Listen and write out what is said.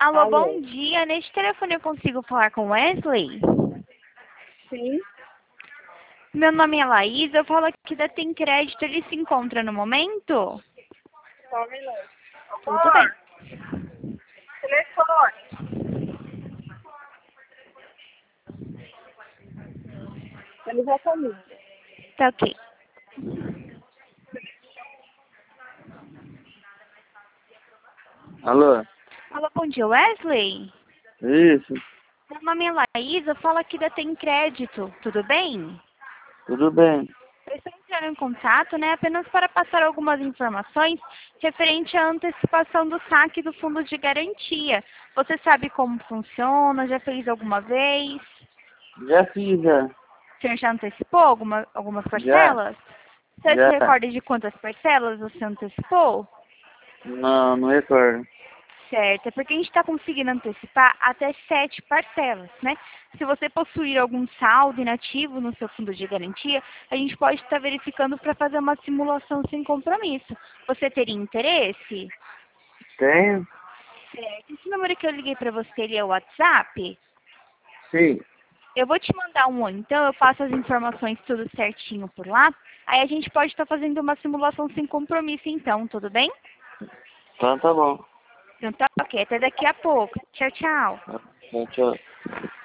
Alô, bom Alô? dia. Neste telefone eu consigo falar com Wesley? Sim, Meu nome é Laís, eu falo aqui da Tem Crédito. Ele se encontra no momento? só um minuto. Tudo bem. Amor, telefone. Ele já tá lindo. Tá ok. Alô? Alô, bom dia, Wesley? Isso, Meu nome é Laís, eu falo aqui da Tem Crédito. Tudo bem? tudo bem. Eu estou entrando em contato, né, apenas para passar algumas informações referente à antecipação do saque do fundo de garantia. Você sabe como funciona? Já fez alguma vez? Já fiz, já. O senhor já antecipou algumas Já, parcelas? Você se já. recorda de quantas parcelas você antecipou? Não, não recordo. Certo, é porque a gente está conseguindo antecipar até 7 parcelas, né? Se você possuir algum saldo inativo no seu fundo de garantia, a gente pode estar verificando para fazer uma simulação sem compromisso. Você teria interesse? Tenho? Certo. Esse número que eu liguei para você, ele é o WhatsApp? Sim. Eu vou te mandar um, então eu passo as informações tudo certinho por lá. Aí a gente pode estar fazendo uma simulação sem compromisso, então, tudo bem? Então tá bom. Então tá ok, até daqui a pouco. Tchau, tchau. Tchau, tchau.